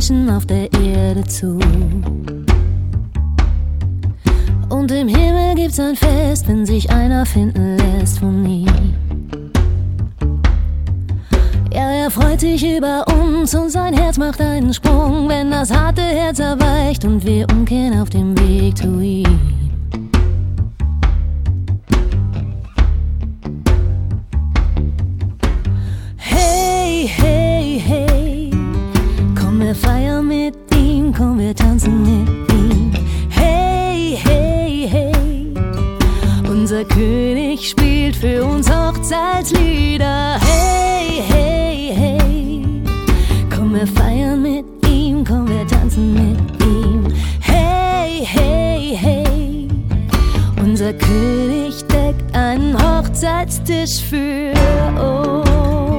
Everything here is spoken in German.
Menschen auf der Erde zu. Und im Himmel gibt's ein Fest, wenn sich einer finden lässt von ihm. Ja, er freut sich über uns und sein Herz macht einen Sprung, wenn das harte Herz erweicht und wir umkehren auf dem Weg zu ihm. Hey, hey, hey, komm, wir feiern mit ihm, komm, wir tanzen mit ihm. Hey, hey, hey, unser König spielt für uns Hochzeitslieder. Hey, hey, hey, komm, wir feiern mit ihm, komm, wir tanzen mit ihm. Hey, hey, hey, unser König deckt einen Hochzeitstisch für uns.